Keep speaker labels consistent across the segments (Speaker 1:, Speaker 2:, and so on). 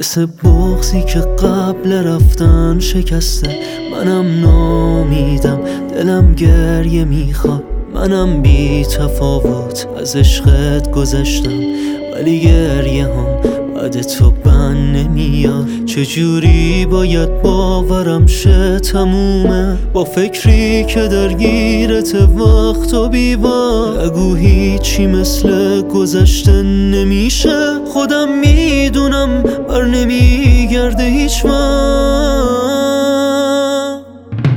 Speaker 1: مثل بغضی که قبل رفتن شکسته. منم نامیدم، دلم گریه میخواد، منم بی تفاوت از عشقت گذشتم، ولی گریه هم بعد تو بند نمیاد. چجوری باید باورم شه تمومه با فکری که درگیرت وقت و بیوار. نگو هیچی مثل گذشته نمیشه، خودم میدونم بر نمیگرده هیچ وقت.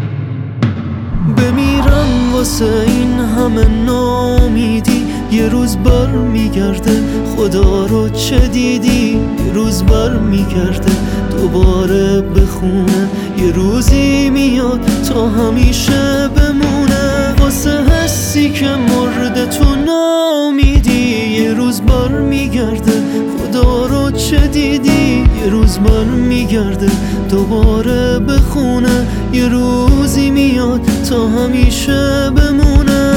Speaker 1: بمیرم واسه این همه نامیدی، یه روز بر میگرده. خدا رو چه دیدی؟ یه روز بر میگرده دوباره بخونه. یه روزی میاد تا همیشه بمونه. واسه حسی که مرده تو نامیدی، یه روز بر میگرده. خدا رو چه دیدی؟ یه روز بر میگرده دوباره بخونه. یه روزی میاد تا همیشه بمونه.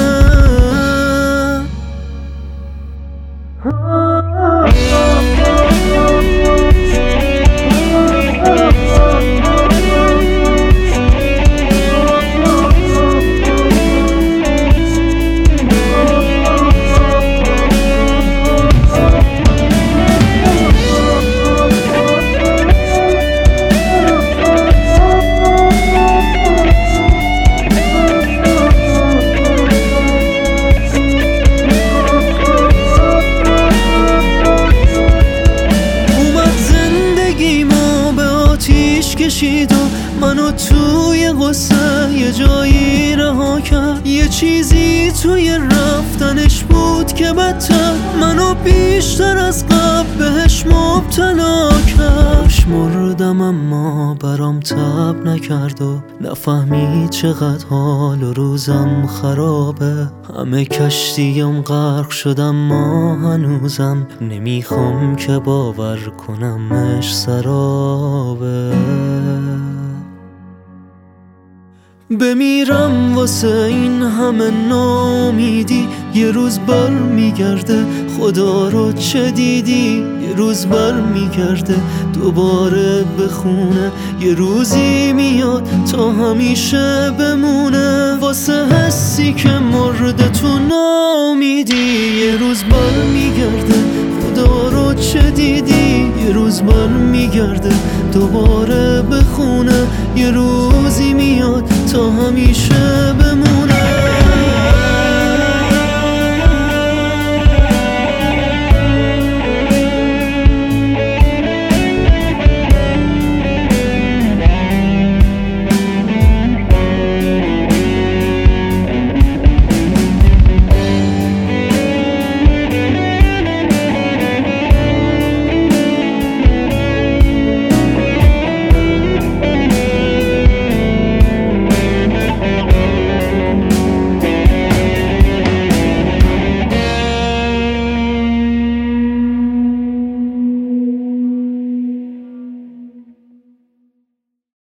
Speaker 1: کشید و منو توی غصه یه جایی رها کرد. یه چیزی توی رفتنش بود که بدتر منو بیشتر از قبل بهش مبتلا کرد. مردم اما برام تب نکرد و نفهمید چقدر حال و روزم خرابه. همه کشتیم غرق شدم ما هنوزم نمیخوام که باور کنمش سرابه. بمیرم واسه این همه نامیدی، یه روز بر میگرده. خدا رو چه دیدی؟ یه روز بر میگرده دوباره بخونه. یه روزی میاد تا همیشه بمونه. واسه حسی که مرده تو نامیدی، یه روز بر میگرده. خدا رو چه دیدی؟ یه روز بر میگرده دوباره بخونه. یه روزی میاد تا همیشه